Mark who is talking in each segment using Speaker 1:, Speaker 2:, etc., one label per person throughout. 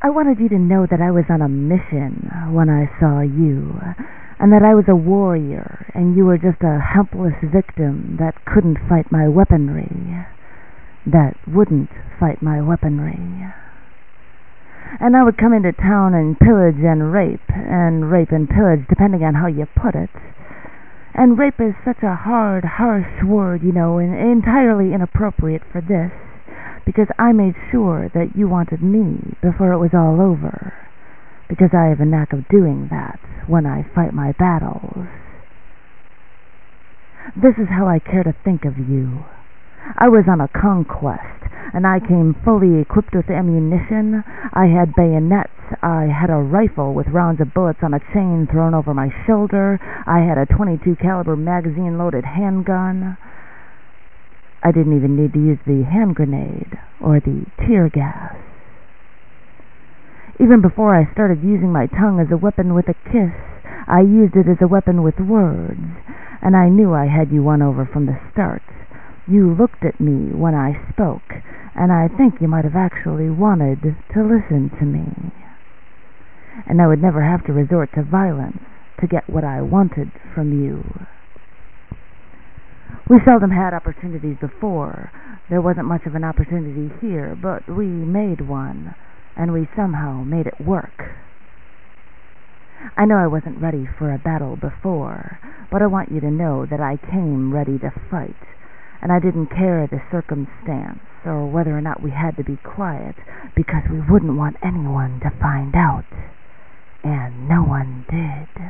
Speaker 1: I wanted you to know that I was on a mission when I saw you, and that I was a warrior, and you were just a helpless victim that couldn't fight my weaponry, that wouldn't fight my weaponry. And I would come into town and pillage and rape and pillage, depending on how you put it. And rape is such a hard, harsh word, and entirely inappropriate for this, because I made sure that you wanted me before it was all over, because I have a knack of doing that when I fight my battles. This is how I care to think of you. I was on a conquest, and I came fully equipped with ammunition. I had bayonets. I had a rifle with rounds of bullets on a chain thrown over my shoulder. I had a .22 caliber magazine-loaded handgun. I didn't even need to use the hand grenade or the tear gas. Even before I started using my tongue as a weapon with a kiss, I used it as a weapon with words, and I knew I had you won over from the start. You looked at me when I spoke, and I think you might have actually wanted to listen to me. And I would never have to resort to violence to get what I wanted from you. We seldom had opportunities before. There wasn't much of an opportunity here, but we made one, and we somehow made it work. I know I wasn't ready for a battle before, but I want you to know that I came ready to fight. And I didn't care the circumstance or whether or not we had to be quiet, because we wouldn't want anyone to find out. And no one did.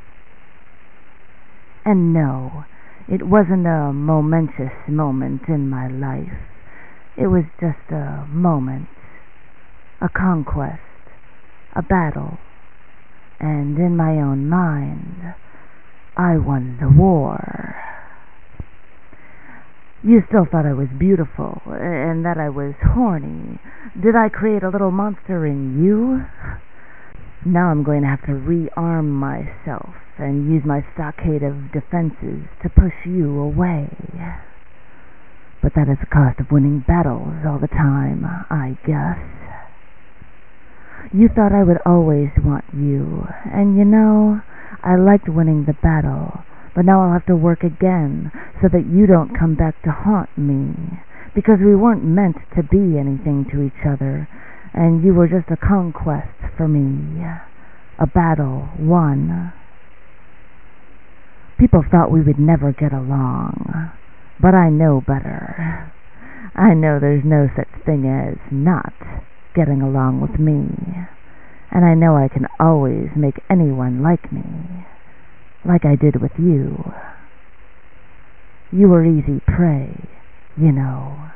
Speaker 1: And no, it wasn't a momentous moment in my life. It was just a moment, a conquest, a battle. And in my own mind, I won the war. You still thought I was beautiful, and that I was horny. Did I create a little monster in you? Now I'm going to have to rearm myself and use my stockade of defenses to push you away. But that is the cost of winning battles all the time, I guess. You thought I would always want you, and I liked winning the battle. But now I'll have to work again so that you don't come back to haunt me, because we weren't meant to be anything to each other, and you were just a conquest for me, a battle won. People thought we would never get along, but I know better. I know there's no such thing as not getting along with me, and I know I can always make anyone like me. Like I did with you. You were easy prey,